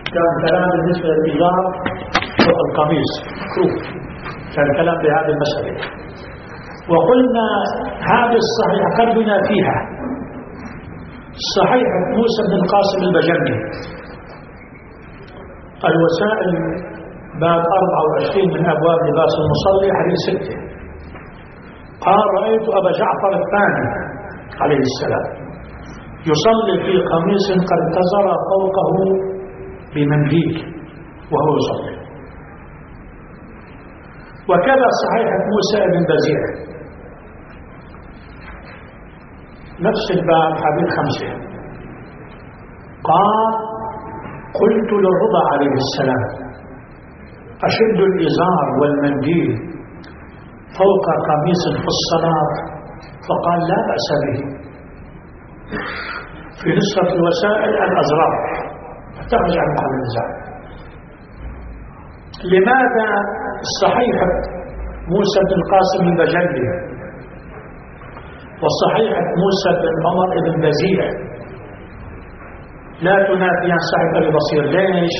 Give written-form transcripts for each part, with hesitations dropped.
كان كلام بالنسبة للإزار والقميص كروف، كان كلام بهذه المسألة. وقلنا هذه الصحيحة قلبنا فيها صحيحة موسى بن القاسم البجري الوسائل باب 24 من أبواب لباس المصلي حديث 6 قال رأيت أبا جعفر الثاني عليه السلام يصلي في قميص قد تزر فوقه بمنديل وهو يصلي. وكذا صحيحة موسى بن بزيع نفس الباب حديث 5 قال قلت للرضا عليه السلام أشد الإزار والمنديل فوق قميص في الصلاة؟ فقال لا بأس به. في نسخة الوسائل الأزرار تخرج عن محل النزاع. لماذا صحيحة موسى بن القاسم البجلي وصحيحة موسى بن عمر بن بزيع لا تنافيان صحيح أبي بصير؟ ليش؟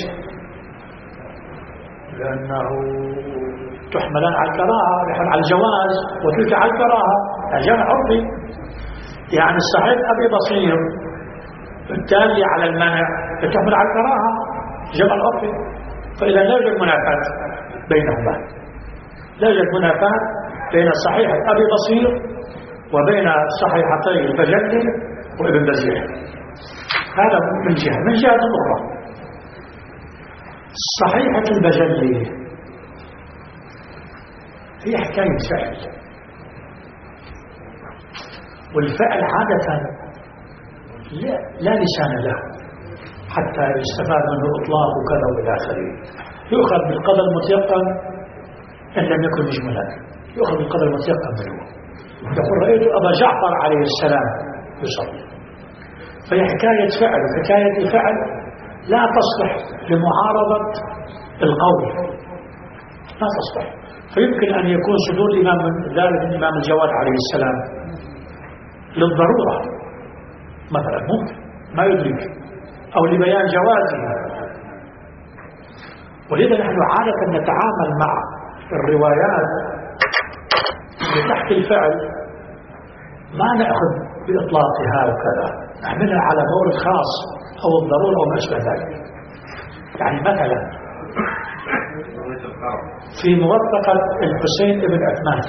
لأنه تحملان على الكراهة، على الجواز، وتلك على الكراهة، جمع عرفي. يعني صحيح أبي بصير التالي على المنع تحمل على الكراهة، جمع عرفي. فإذا لا يوجد منافاة بينهما، لا يوجد منافاة بين صحيحة أبي بصير وبين صحيحتي البجلي وابن بزيع. هذا من جهة. من جهة أخرى صحيحة البجلي هي حكاية فعل، والفعل عادة لا لسان له حتى يستفاد منه إطلاق وكذا وإلى آخره. يؤخذ بالقدر المتيقن إن لم يكن مجملا، يؤخذ بالقدر المتيقن منه. يقول رأيت أبا جعفر عليه السلام يصلي، فهي حكاية فعل، وحكاية الفعل لا تصلح لمعارضة القول، لا تصلح. فيمكن أن يكون صدور الإمام من ذلك الإمام الجواد عليه السلام للضرورة مثلا، ممكن ما يدرك، أو لبيان جوازه. ولذا نحن عادة نتعامل مع الروايات لتحت الفعل ما نأخذ بإطلاقها وكذا، نعملها على مورد خاص أو الضرورة أو ما أشبه ذلك. يعني مثلا في موثقة الحسين بن عثمان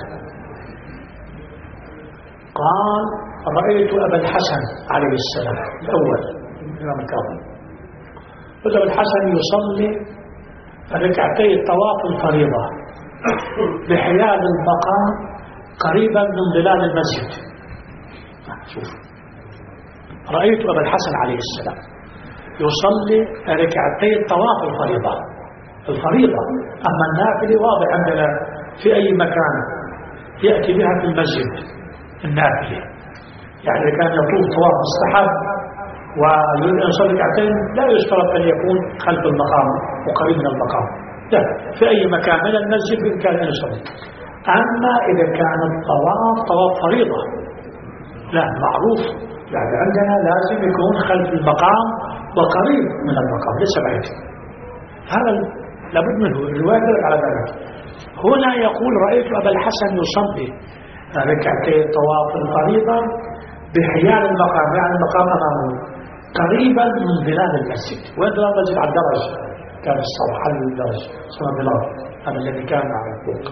قال رأيت أبا الحسن عليه السلام الأول الإمام الكاظم، أبا الحسن يصلي ركعتي الطواف الفريضة بحيال المقام قريبا من ظلال المسجد. شوف، رأيت أبا الحسن عليه السلام يصلي ركعتي الطواف الفريضة. أما النافلة واضح عندنا في أي مكان يأتي بها في المسجد النافلة. يعني إذا كان يطوف طواف مستحب ويريد أن يصلي ركعتين لا يشترط أن يكون خلف المقام وقريب من المقام، لا، في أي مكان من المسجد بإمكان أن يصلي. أما إذا كان الطواف طواف فريضة لا معروف، يعني عندنا لازم يكون خلف المقام وقريب من المقام، ليس بعيد. هذا لابد منه، الرواية على ذلك. هنا يقول رأيت أبا الحسن يصلي ركعتي الطواف الفريضة بحيال المقام، يعني المقام أمامه قريبا من ظلال المسجد. وين ظلال المسجد؟ على الدرج، كان الصبح على الدرج اسمه ظلال، هذا الذي كان على الفوق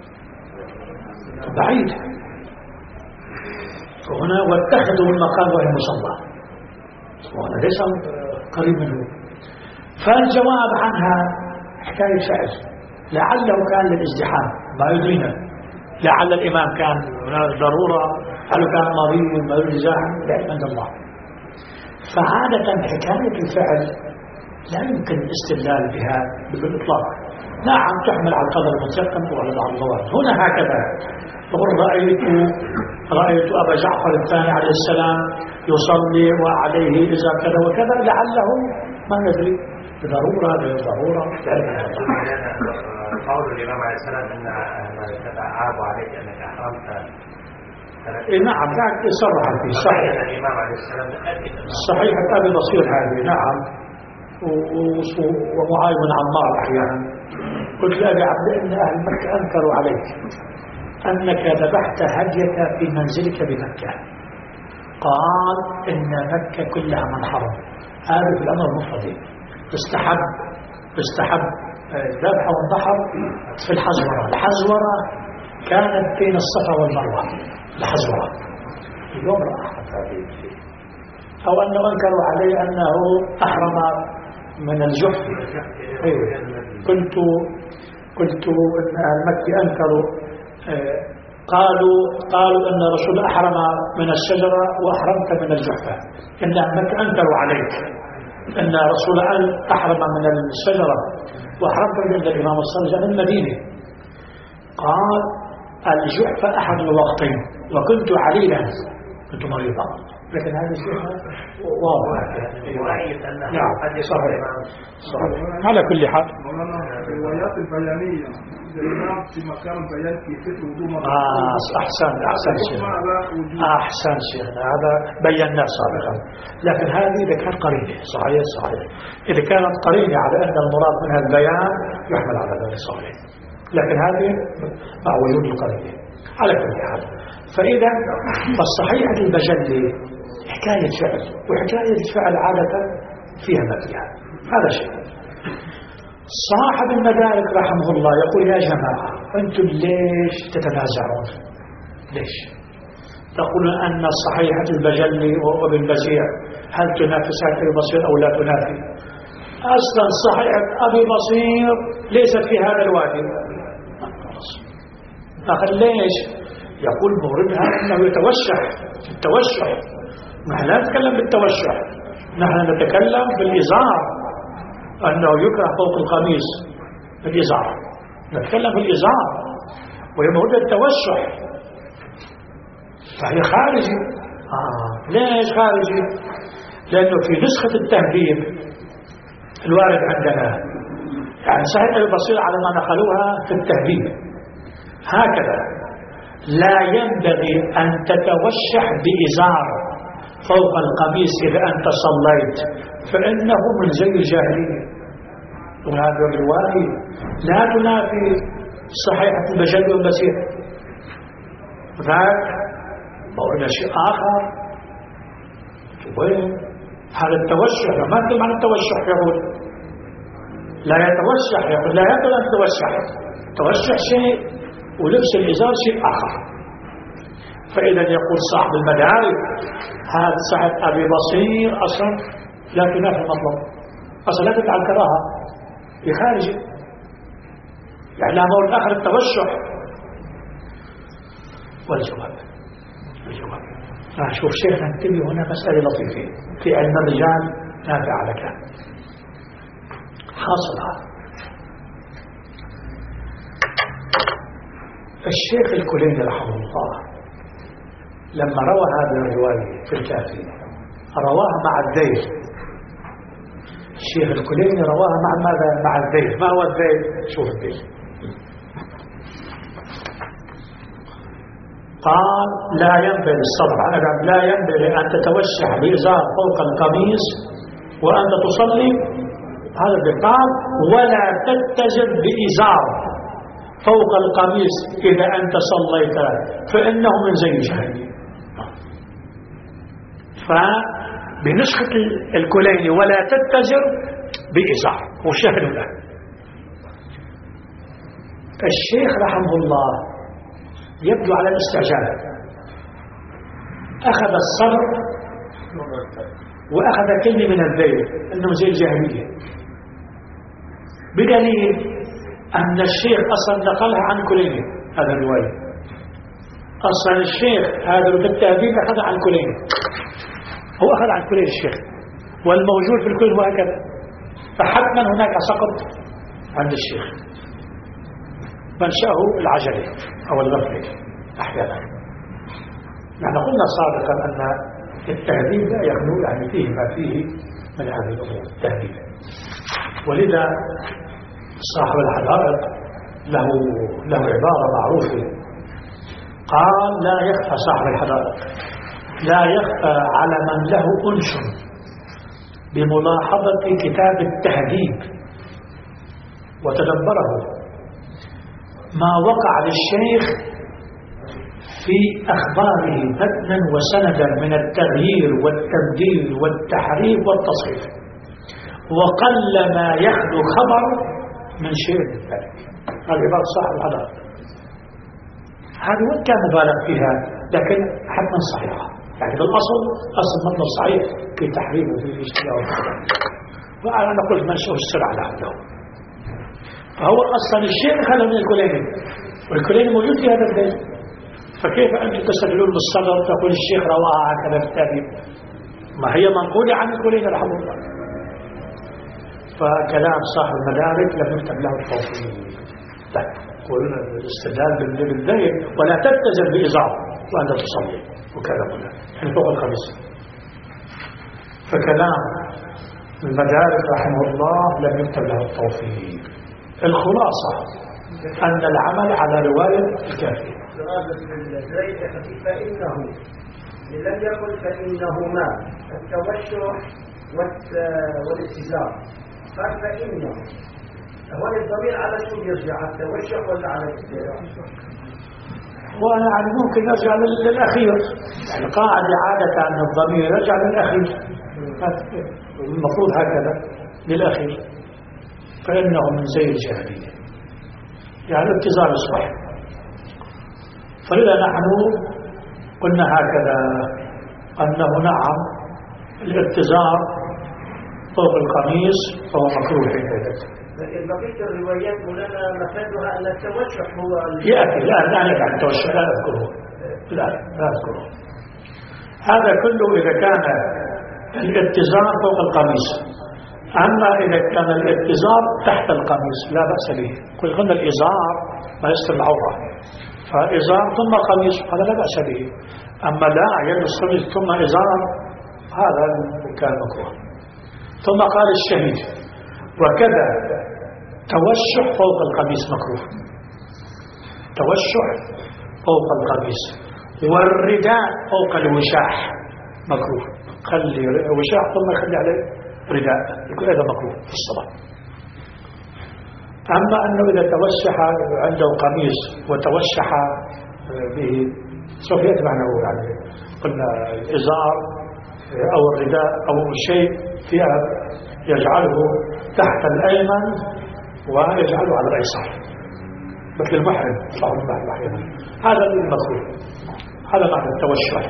بعيد. وهنا واتخذوا المقام وهي مصلى، وهنا ليس قريب منه. فالجواب عنها حكاية فعل، لعله كان للازدحام ما يدرينا، لعل الإمام كان ضرورة، هل كان مريض ما يريد زاحم، لا عند الله. فعادة حكاية الفعل لا يمكن الاستدلال بها بالإطلاق. نعم تحمل على القدر المتيقن وعلى بعض الظواهر. هنا هكذا يقول رأيت أبا جعفر الثاني عليه السلام يصلي وعليه إذا كذا وكذا، لعله ما ندري ضرورة غير ضرورة. قول الإمام عليه السلام أن عاب عليك أنك أحرمت. نعم ذاك يصرح فيه صحيح. الإمام عليه السلام صحيح أبي بصير هذه، نعم ومعاذ بن عمار أحيانا. قلت لأبي عبد إن أهل مكة أنكروا عليك أنك ذبحت هديك في منزلك بمكة. قال إن مكة كلها من حرم. هذا في الأمر المفضل استحب الذبح والنحر في الحزورة. الحزورة كانت بين الصفا والمروة. الحزورة اليوم راحت هذه، أو أنه أنكروا عليه أنه أحرم من الجحف. قلت أن أهل مكة أنكروا، قالوا أن الرسول أحرم من الشجرة وأحرمت من الجحفة. إن أهل مكة أنكروا عليك أن الرسول أحرم من الشجرة وأحرمت من الإمام الصادق من المدينة. قال الجحفة أحد الوقتين وكنت عليلا، كنت مريضا، لكن هذا الشيء واضح. نعم صحيح. على كل حال الروايات البيانية الإمام في مكان بيان كيفية وضوء أحسن شيء هذا بيناه سابقا. لكن هذه إذا كانت قرينة صحيح إذا كانت قرينة على أن المراد منها البيان يحمل على ذلك صحيح، لكن هذه مع وجود القرينة على كل حال. فإذا فالصحيح البجلي حكاية فعل، وحكاية فعل عادة فيها ما فيها. هذا شيء. صاحب المدارك رحمه الله يقول يا جماعة أنتم ليش تتنازعون؟ ليش تقولون أن صحيحة البجلي وابن بزيع هل تنافس أبي بصير أو لا تنافي؟ أصلا صحيحة أبي بصير ليست في هذا الوادي. أخذ ليش؟ يقول موردها أنه التوشح. نحن لا نتكلم بالتوشح، نحن نتكلم بالإزار، أنه يكره فوق القميص الإزار، نتكلم بالإزار ويمرد التوشح، فهي خارجي. ليش خارجي؟ لأنه في نسخة التهذيب الوارد عندنا، يعني صحيح البصير على ما نقلوها في التهذيب هكذا: لا ينبغي أن تتوشح بإزار فوق القميص إذا أنت صليت، فإنه من زي الجاهلية. وهذا الرواية لا تنافي صحيحة البجل والبصير. ذاك موضوع شيء آخر. وين هذا التوشح؟ ما أنتم عن التوشح يقول لا يتوشح، يقول لا يقول أن تتوشح. التوشح شيء ولبس الإزار شيء آخر. فإذا يقول صاحب المدارك هذا صحيح أبي بصير أصلا لا تنافي المطلب، أصلا لا تفعل كراهة في خارجه، يعني لا مورد آخر التوشح. والجواب شوف شيخ انتبه هنا مسألة لطيفة في علم الرجال نافع لك. حاصلها الشيخ الكليني رحمه الله لما روى هذه الرواية في الكافي رواها مع الذيل. الشيخ الكليني رواها مع ماذا؟ مع الذيل. ما هو الذيل؟ شوف الذيل. قال لا ينبغي الصبر أبدا، لا ينبغي أن تتوشح بإزار فوق القميص وأنت تصلي، هذا بالقال، ولا تتجر بإزار فوق القميص إذا أنت صليت، فإنه من زي الجاهلية. فبنسخة الكليني ولا تتجر بإزار وشهر له. الشيخ رحمه الله يبدو على الاستعجال، أخذ الصبر وأخذ كلمة من الذيل أنه زي الجاهلية، بدليل أن الشيخ أصلا نقلها عن كليني. هذا الرواية أصلا الشيخ هذا بالتهذيب أخذ عن كليني، هو أخذ عن كليني الشيخ، والموجود في الكل وهكذا، فحتما هناك سقط عند الشيخ. منشأه العجلة أو الغفلة أحيانا. نحن قلنا سابقا أن التهذيب لا يخلو يعني فيه ما فيه من هذه الأمور التهذيب، ولذا صاحب الحدائق له عبارة معروفة، قال لا يخفى صاحب الحدائق لا يخفى على من له أنس بملاحظة كتاب التهذيب وتدبره ما وقع للشيخ في أخباره متنا وسندا من التغيير والتبديل والتحريف والتصحيف، وقل ما يخلو خبر من شيء من ذلك. هذه عبارة صاحب الحضارة، هذه وإن كان مبالغ فيها لكن حتما صحيحة، يعني بالأصل أصل مطلب صحيح في تحريف وفي الاجتماع وأنا نقول منشأ السر على عنده. فهو أصلا الشيء خلى من الكليني، والكليني موجود في هذا البيت، فكيف أنتم تستدلون بالصدر تقول الشيخ رواها هكذا في التهذيب؟ ما هي منقولة عن الكليني رحمه الله. فكلام صاحب المدارك لم يكتب له التوفيق، لا قلنا الاستدلال بالذيل ولا تبتزل بإزار وأنت تصلي وكذا هنا يعني فوق الخميس. فكلام المدارك رحمه الله لم يكتب له التوفيق. الخلاصة أن العمل على رواية الكافي. فإنه لم يقل فإنهما التوشح والاتزار، قال فإنه هو الضمير على شو يرجع، على التوشح ولا على الاتزار؟ وأنا يعني ممكن نرجع للأخير، يعني قاعدة عادة أن الضمير يرجع للأخير، المفروض هكذا للأخير، فإنه من زي الجاهلية يعني الاتزار الصحيح. فلذا نحن قلنا هكذا أنه نعم الاتزار فوق القميص فهو مكروه في ذلك. لكن بقية الروايات لنا مفادها أن التوشح هو يأتي لا نفع التوشح لا أذكره لا أذكره. هذا كله إذا كان الاتزار فوق القميص. أما إذا كان الاتزار تحت القميص لا بأس به. قلنا الإزار ما يستر العورة، فإزار ثم قميص هذا لا بأس به. أما لا يلبس قميص ثم إزار هذا كان مكروه. ثم قال الشهيد وكذا توشح فوق القميص مكروه، توشح فوق القميص، والرداء فوق الوشاح مكروه. خلي وشاح ثم يخلي عليه رداء يكون هذا مكروه في الصلاة. أما أنه إذا توشح عنده قميص وتوشح به سوف يأتي معناه، يعني قلنا الإزار أو الرداء أو شيء فيها يجعله تحت الأيمن ويجعله على الأيسر مثل المحرم صاحب المحرم، هذا المكروه، هذا معنى التوشح.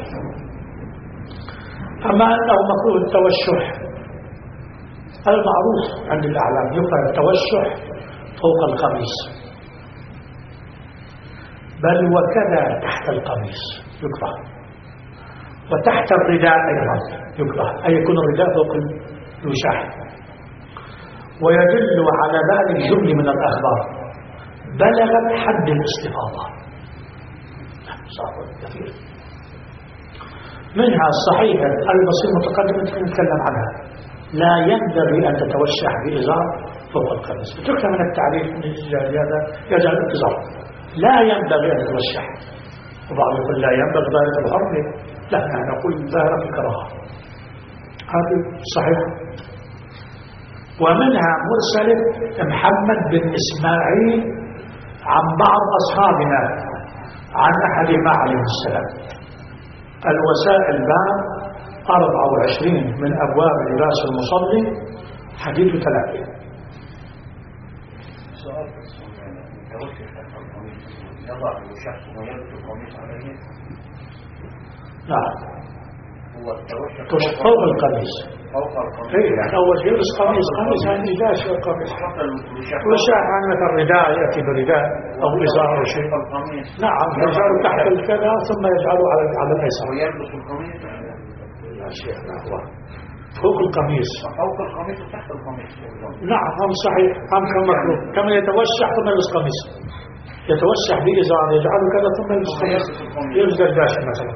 أما أنه مكروه التوشح هذا معروف عند الأعلام، يقال التوشح فوق القميص، بل وكذا تحت القميص يكره، وتحت الرداء أيضا يكره، أي يكون الرداء فوق الوشاح. ويدل على ذلك جملة من الأخبار بلغت حد الاستفاضة كثير، منها الصحيحة البصير متقدمة نتكلم عنها لا ينبغي أن تتوشح بإزار فوق القميص. تكلم من التعريف من هذا يجعل الانتظار لا ينبغي أن تتوشح، وبعض يقول لا ينبغي ظاهرة الحرم، لا نحن نقول ظاهرة الكراهة، هذه صحيحة. ومنها مرسلة محمد بن إسماعيل عن بعض أصحابنا عن أحدهما عليه السلام. الوسائل باب 24 من أبواب لباس المصلي حديث 3. سؤال يضع الوشاح ويلبس القميص عليه. نعم. هو توشح فوق القميص. فوق القميص. يعني أول شيء يلبس قميص يعني لا شيء القميص. وشاح عندك الرداء يأتي برداء أو إزار أو شيء. نعم يجعله تحت الكذا ثم يجعله على الأيسر. ويلبس القميص. لا شيء هو فوق القميص. فوق القميص وتحت القميص. نعم هم صحيح هم كما مكروه كما يتوشح ثم يلبس قميص، يتوشح بإزار يجعله كذا ثم يلبس قميص، يلبس درداش مثلا.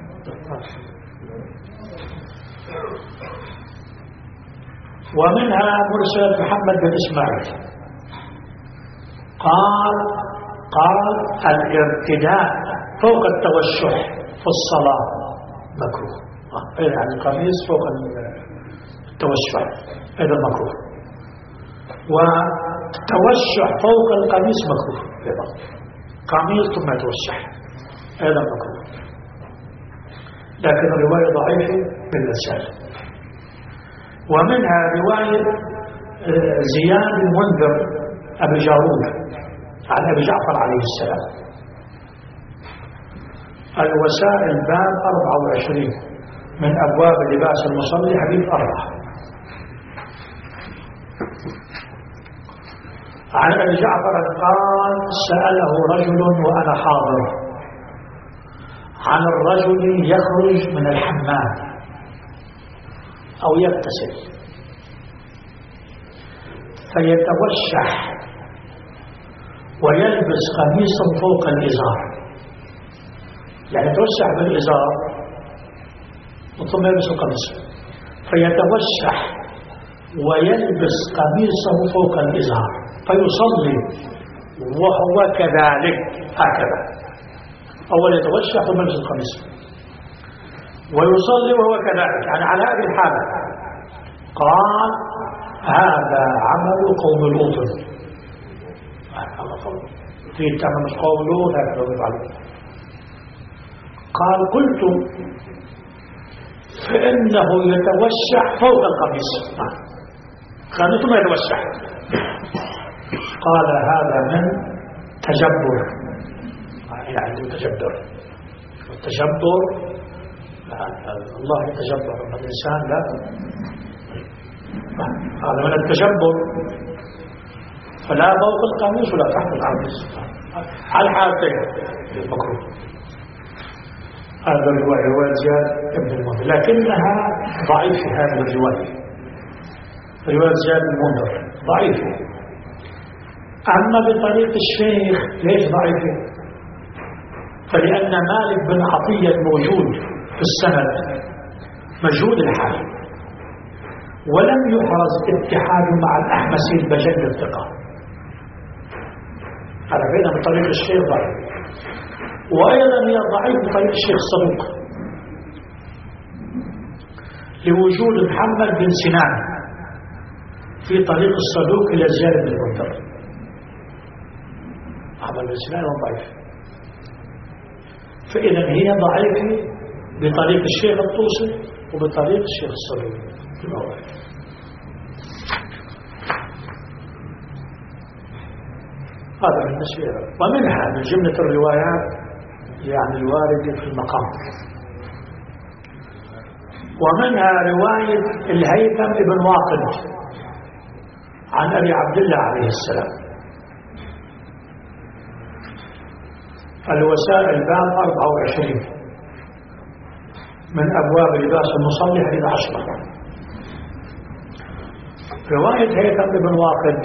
ومنها مرسل محمد بن إسماعيل قال الارتداء فوق التوشح في الصلاة مكروه، يعني القميص فوق توشح هذا مكروه، والتوشح فوق القميص مكروه أيضا، قميص ثم يتوشح هذا مكروه، لكن الرواية ضعيفة بالإرسال. ومنها رواية زياد المنذر أبي جارود عن أبي جعفر عليه السلام، الوسائل باب 24 من أبواب لباس المصلي حديث 4. عن أبي جعفر قال سأله رجل وأنا حاضر عن الرجل يخرج من الحمام أو يغتسل فيتوشح ويلبس قميصا فوق الإزار، يعني يتوشح بالإزار ثم يلبس القميص، فيتوشح ويلبس قميصه فوق الإزار فيصلي وهو كذلك هكذا، أول يتوشح ثم يلبس القميص ويصلي وهو كذلك، يعني على هذه الحالة. قال هذا عمل قوم لوط، في تعمل قوم لوط هكذا يفعلون. قال قلت فإنه يتوشح فوق القميص ثم يتوشح. قال هذا من تجبر، يعني تجبر، والتجبر الله يتجبر، أما الإنسان لا، هذا من التجبر، فلا فوق القميص ولا تحت القميص، على الحالتين مكروه. هذا الرواية رواية زياد بن المنذر، لكنها ضعيفة. هذه الرواية رواية زياد بن المنذر ضعيفة. أما بطريق الشيخ ليش ضعيفة؟ فلأن مالك بن عطية موجود في السند مجهود الحال، ولم يحرز اتحاد مع الأحمسي البجل الثقة، هذا بين بطريق الشيخ ضعيف. وأيضا هي ضعيف بطريق الشيخ صدوق لوجود محمد بن سنان في طريق الصدوق إلى زياد بن المنذر. محمد بن سنان ضعيف، فإذا هي ضعيفة بطريق الشيخ الطوسي وبطريق الشيخ الصدوق. هذا بالنسبة له. ومنها من جملة الروايات يعني الواردة في المقام، ومنها رواية الهيثم بن واقد عن أبي عبد الله عليه السلام، الوسائل باب 24 من أبواب لباس المصلي حديث 10. رواية هيثم بن واقد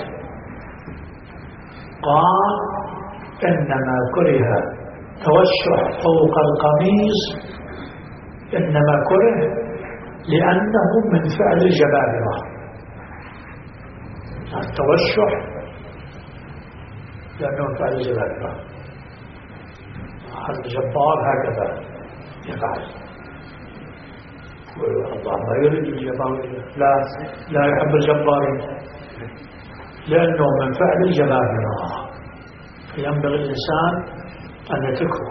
قال إنما كره توشح فوق القميص، إنما كره لأنه من فعل الجبابرة. التوشح لأنه من فعل الجبابرة، الجبار هكذا يفعل، الله ما يريد الجبار، لا يحب الجبارين لأنه من فعل الجبابرة، فينبغي الإنسان أن يتركه.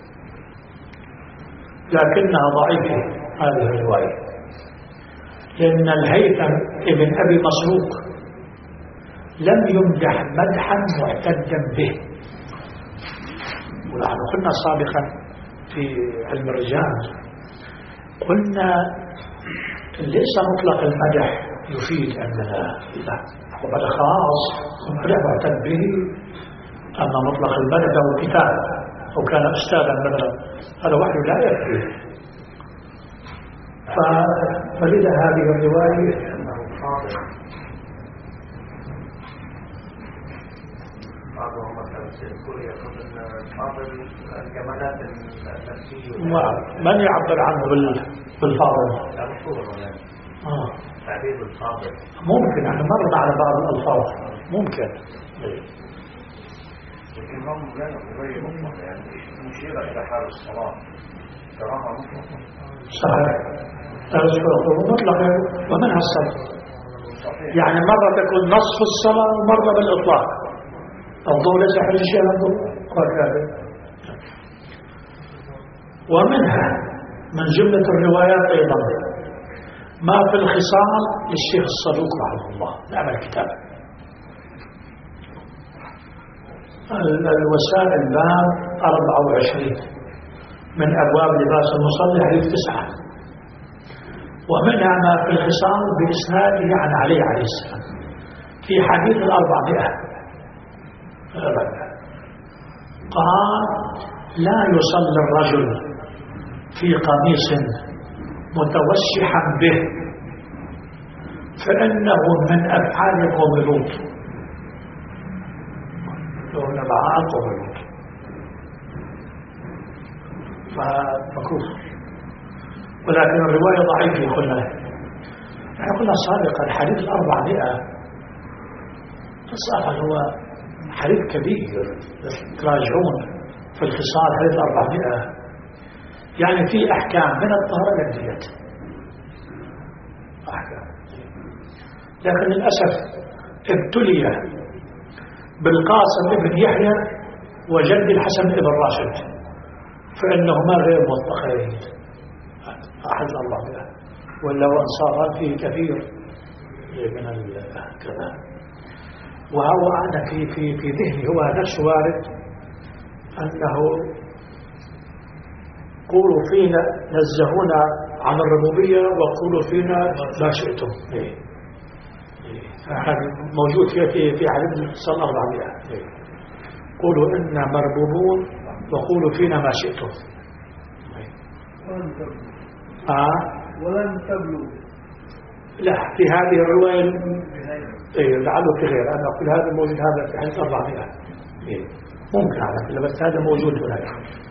لكنها ضعيفة هذه الرواية، لأن الهيثم ابن أبي مسروق لم يمدح مدحا معتدا به. ونحن قلنا سابقا في علم الرجال، قلنا ليس مطلق المدح يفيد أننا لا، هو مدح خاص ومدح معتد به. أما مطلق المدح هو كتاب أو كان أستاذا مثلا، هذا وحده لا يكفي. فلذا هذه الرواية بعضهم مثلا يقول الفاضل الجمالات النفسية، من يعبر عنه بالفاضل؟ تعبير الفاضل ممكن، يعني مرنا على بعض الألفاظ ممكن، لكن هم لا يغير مطلق، يعني مشيرة إلى حال الصلاة كراهة مطلقة. صحيح. مطلقا ومنها الصلاة. يعني مرة تكون نصف الصلاة ومرة بالإطلاق. الضوء ليس حجة وكذا. ومنها من جملة الروايات أيضا ما في الخصال للشيخ الصدوق رحمه الله نعم الكتاب الوسائل باب 24 من أبواب لباس المصلي حديث 9. ومنها ما في الخصال بإسناده عن علي عليه السلام في حديث 400 قال لا يصلي الرجل في قميص متوشحا به فإنه من أفعال قوم لوط. لو نبعاء قوم لوط فمكروه. ولكن الرواية ضعيفة قلنا سابقا الحديث 400 الصحة هو حديث كبير تراجعون في الخصال حديث 400 يعني في أحكام من الطهارة للديات أحكام. لكن للأسف ابتلي بالقاسم ابن يحيى وجد الحسن ابن راشد فإنهما غير موثقين أحد 400 ولا وأنصارات فيه كثير من كذا. وهو أنا في ذهني هو نفس وارد أنه قولوا فينا نزهونا عن الربوبية وقولوا فينا ما شئتم. هذا موجود في حديث صلى 400 قولوا إنا مربوبون وقولوا فينا ما شئتم. ولن تبلوا. لا في هذه الرواية لعله في غير أنا أقول هذا موجود هذا في حديث 400 ممكن على كده بس هذا موجود هناك.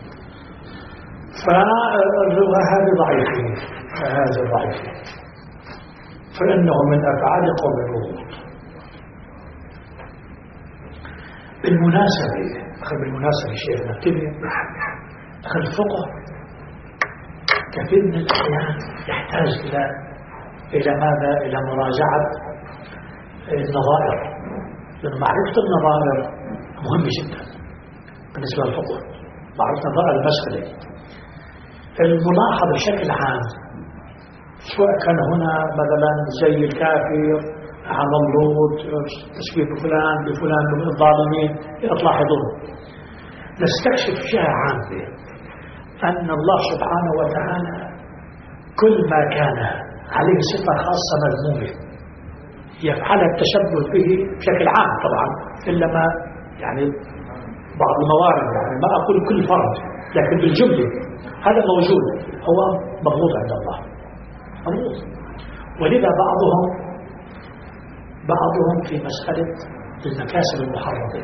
فالرواية هذه ضعيفة هذا ضعيف فإنه من أفعال قوم لوط. بالمناسبة شيء نبتدي الفقه كثير من الأحيان يحتاج إلى ماذا؟ إلى مراجعة النظائر، لأن معرفة النظائر مهم جدا بالنسبة للفقه. معرفة نظائر المسألة الملاحظ بشكل عام سواء كان هنا مثلا زي الكافر عن اللوط تشبيه بفلان من الظالمين تلاحظون نستكشف شيء عام أن الله سبحانه وتعالى كل ما كان عليه صفة خاصة مذمومة يفعل التشبه به بشكل عام طبعا إلا ما يعني بعض الموارد يعني ما أقول كل فرد لكن بالجملة هذا موجود هو مبغوض عند الله مبغوض. ولذا بعضهم في مسألة المكاسب المحرمة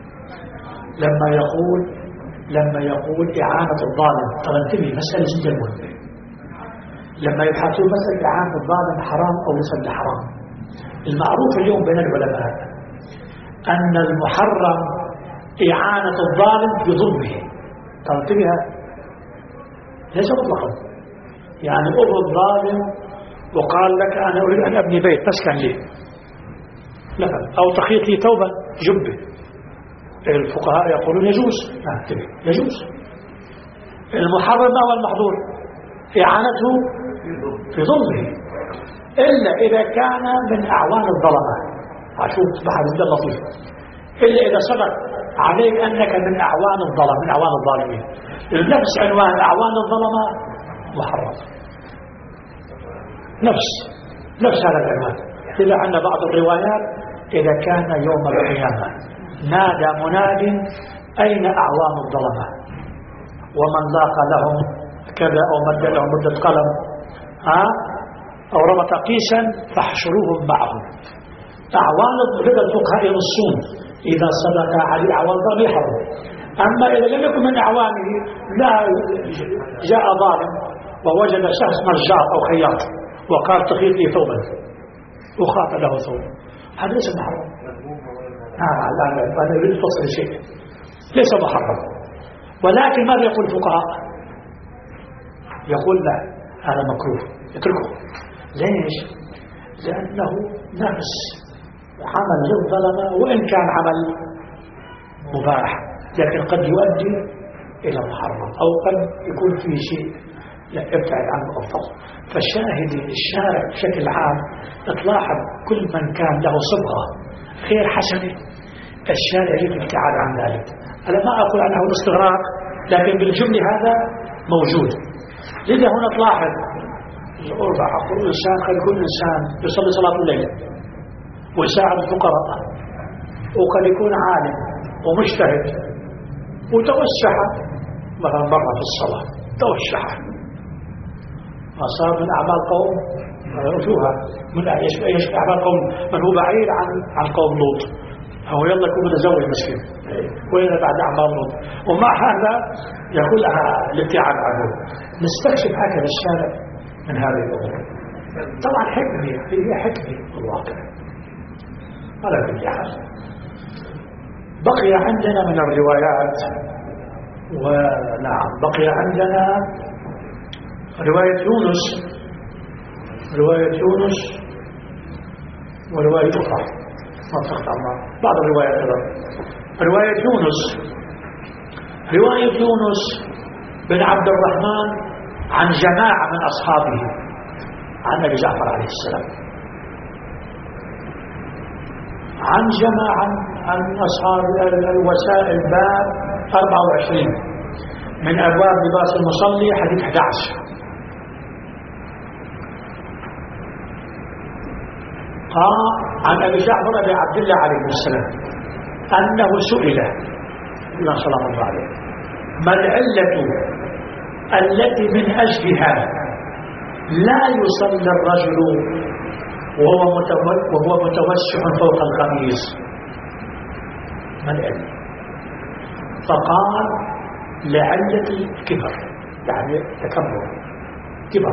لما يقول إعانة الظالم طبعا انتبه مسألة جدا مهمة لما يبحثون مسألة إعانة الظالم حرام أو ليس بحرام. المعروف اليوم بين العلماء أن المحرم إعانة الظالم بظلمه طبعا انتبه ليس مطلقا يعني أبغض ظالم وقال لك أنا أريد أن أبني بيت تسكن لي مثلا أو تخيط لي ثوبا جبه الفقهاء يقولون يجوز يجوز. المحرم هو المحظور إعانته في ظلمه إلا إذا كان من أعوان الظلمة عشان بحر جدا لطيف إلا إذا صدق عليك أنك من أعوان الظلم من أعوان الظالمين نفس عنوان أعوان الظلمة محرم نفس هذا العنوان. إلا أن بعض الروايات إذا كان يوم القيامة نادى مناد أين أعوان الظلمة ومن لاق لهم كذا أو مد لهم مدة قلم أو ربط قيسا فاحشروهم معهم. أعوان الفقهاء ينصون إذا صدق عليه أعوان الظلم يحرم. أما إذا لم يكن من أعوانه لا جاء ظالم ووجد شخص نجار أو خياط وقال تخيط لي ثوبا وخاط له ثوبا هذا ليس محرم. لا أنا أريد فصل شيء ليس محرم. ولكن ماذا يقول الفقهاء؟ يقول لا هذا مكروه يتركه. ليش؟ لأنه نفس عمل للظلمة وإن كان عمل مباح، لكن قد يؤدي إلى محرم أو قد يكون فيه شيء يبتعد عنه أفضل. فالشاهد الشارع بشكل عام تلاحظ كل من كان له صبغة غير حسنة الشارع يريد الابتعاد عن ذلك. أنا ما أقول أنه الاستغراق، لكن بالجملة هذا موجود. لذا هنا تلاحظ أقول الإنسان قد يكون إنسان يصلي صلاة الليل ويساعد الفقراء، وقد يكون عالم ومجتهد وتوسع مثلا مرة في الصلاة، توسع ما صار من أعمال قوم رجوها من ايش أعمال قوم من هو بعيد عن قوم لوط، هو يلا يكون متزوج مسكين وين بعد أعمال لوط، ومع هذا يقول الابتعاد عنه. نستكشف هكذا الشارع من هذه الأمور. طبعا حكمة هي حكمة الواقع. على كل حال بقي عندنا من الروايات، ونعم بقي عندنا رواية يونس ورواية أخرى ما تخطأ بعض الروايات رواية يونس بن عبد الرحمن عن جماعة من أصحابه عن أبي جعفر عليه السلام، عن جماعة عن أصحاب الوسائل باب 24 من أبواب لباس المصلي حديث 11. قال عن أبي جعفر أبي عبد الله عليه السلام أنه سئل الله صلى الله عليه ما العلة التي من أجلها لا يصلي الرجل وهو متوسع فوق القميص، ما العلة؟ فقال لعلة الكبر، يعني تكبر كبر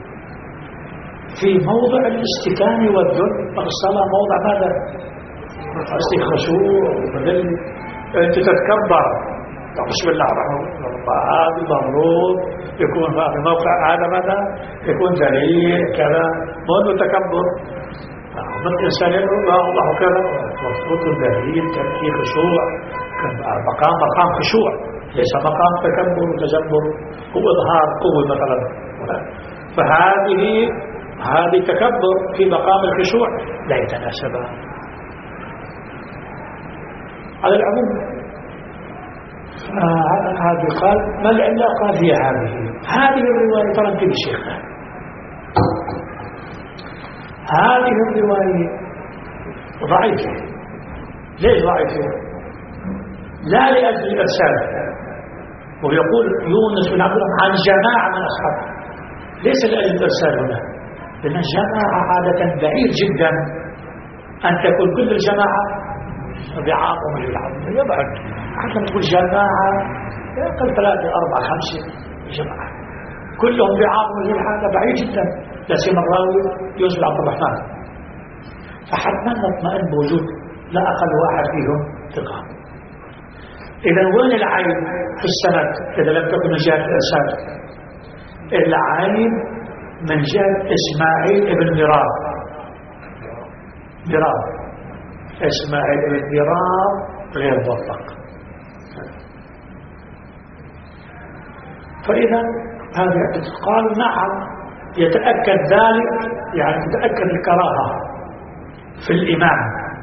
في موضع الاستكان والذل. الصلاة موضع ماذا؟ خشوع وذل. أنت تتكبر بسم الله الرحمن الرحيم، هذا المفروض يكون في موقع هذا ماذا؟ يكون ذليل كذا، مو انه تكبر. الانسان يقول الله كذا المفروض ذليل تركي خشوع، مقام خشوع، ليس مقام تكبر وتجبر واظهار قوه مثلا. فهذه تكبر في مقام الخشوع لا يتناسبان. على العموم هذه قال ما العلة؟ قال هي هذه الرواية. ترى انتبه شيخنا، هذه الرواية ضعيفة. ليش ضعيفة؟ لا لأجل الإرسال، ويقول يونس بن عبد الله عن جماعة من أصحابه، ليس لأجل الإرسال هنا، لأن الجماعة عادة بعيد جدا أن تكون كل الجماعة ضعاف ومجهول عظيم، يبعد. حتى تقول جماعة يقل 3 4 5 جماعة كلهم ضعاف ومجهول، هذا بعيد جدا، لا سيما الراوي يونس بن عبد الرحمن. فحتى نطمئن بوجود لا أقل واحد فيهم ثقة. إذا وين العين في السند إذا لم تكن من جهة الإرسال؟ العين من جهة إسماعيل بن مرار. إسماعيل بن مرار غير موثق. فإذا هذا قالوا نعم يتأكد ذلك، يعني تتأكد الكراهة في الإمام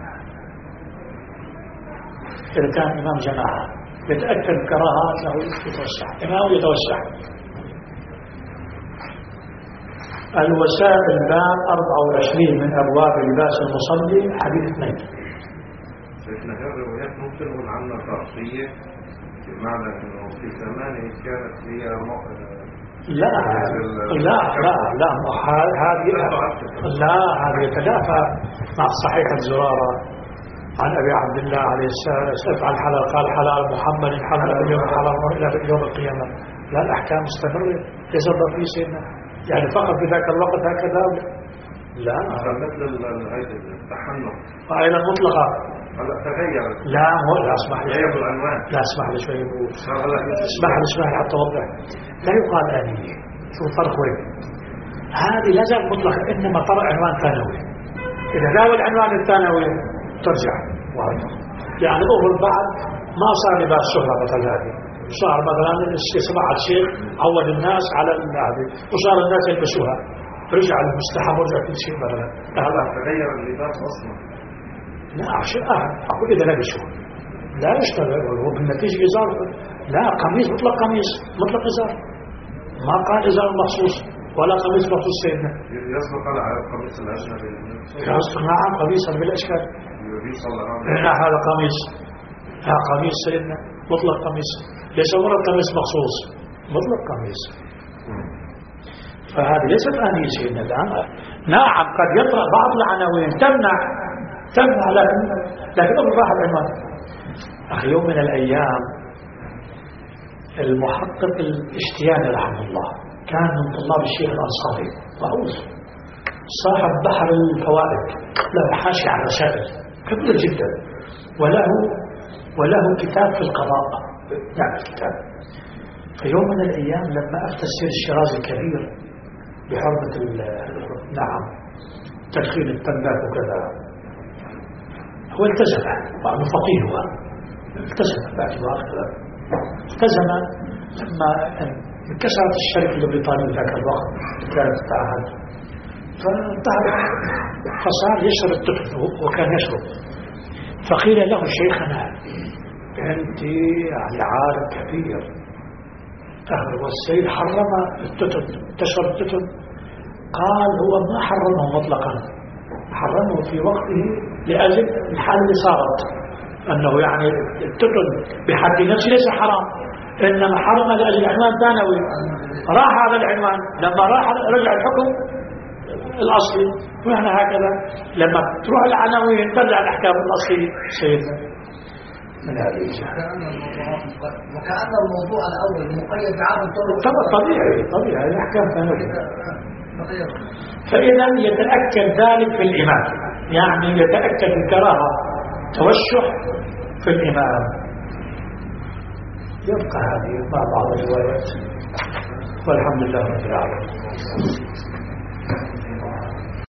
إذا كان إمام جماعة، يتأكد الكراهة له يتوسع، إمام يتوسع. الوسائل باب 24 من أبواب لباس المصلي حديث 2. شايفنا هذه الروايات ممكن نقول عنها تأصيلية بمعنى أنه في زمانه كانت هي هذه يتلافى مع صحيح الزرارة عن أبي عبد الله عليه السلام عن حلال قال حلال محمد حلال اليوم حلال إلى يوم القيامة. لا، الأحكام مستمرة ليس في سيدنا، يعني فقط في ذاك الوقت هكذا. لا مثل التحنط أيضا مطلقة. هلا تغيرت. لا اسمح لي، لا اسمح لي شوي، اسمح لي حتى أوضح. لا يقال آنية. شو الفرق وين؟ هذه لازم مطلقة، إنما طرأ عنوان ثانوي. إذا ذاوي العنوان الثانوي ترجع واضح. يعني أول بعد ما صار لباس شهرة مثل هذه، صار مثلا سمعت شيء عود الناس على هذه وصار الناس يلبسوها، رجع المستحب ورجع كل شيء مثلا. هذا تغير اللباس أصلا. لا شيء أقول إذا لبسوه لا يشتغل وبالنتيجة إزار، لا قميص مطلق قميص مطلق إزار، ما قال إزار مخصوص ولا قميص مخصوص سيدنا. يسبق على القميص الأجنبي. يسبق نعم قميصا بالأشكال. هذا قميص، هذا قميص سيدنا مطلق قميص، ليس مرة قميص مخصوص مطلق قميص. فهذه ليست آنية سيدنا الآن. نعم قد يطرأ بعض العناوين تمنع لكن أمر راح العنوان. أخي يوم من الأيام المحقق الاشتياني رحمه الله كان من طلاب الشيخ الأنصاري معروف، صاحب بحر الفوائد، له حاشية على رسائل كبير جدا، وله كتاب في القضاء. نعم الكتاب. في يوم من الأيام لما أفتى السير الشيرازي الكبير بحرمة تدخين التنباك وكذا، هو التزم بعض فقيه، هو التزم باعتبار التزم لما انكسرت الشركة البريطانية ذاك الوقت كانت تتعهد، فصار يشرب التفل وكان يشرب. فقيل له شيخنا أنت يعني عالم كبير، أهل والسيد حرم التتل تشرب التتل. قال هو ما حرمه مطلقا، حرمه في وقته لأجل الحال اللي صارت، أنه يعني التتل بحد نفسه ليس حرام، إنما حرم لأجل العنوان الثانوي. راح هذا العنوان، لما راح رجع الحكم الأصلي. ونحن هكذا لما تروح العناوين ترجع الأحكام الأصلية سيدنا من هذه الجهة. وكأن الموضوع الأول مقيد بعدم طبيعي الأحكام ثانوية. فإذا يتأكد ذلك في الإمام، يعني يتأكد الكراهة توشح في الإمام. يبقى هذه بعض الروايات والحمد لله رب العالمين.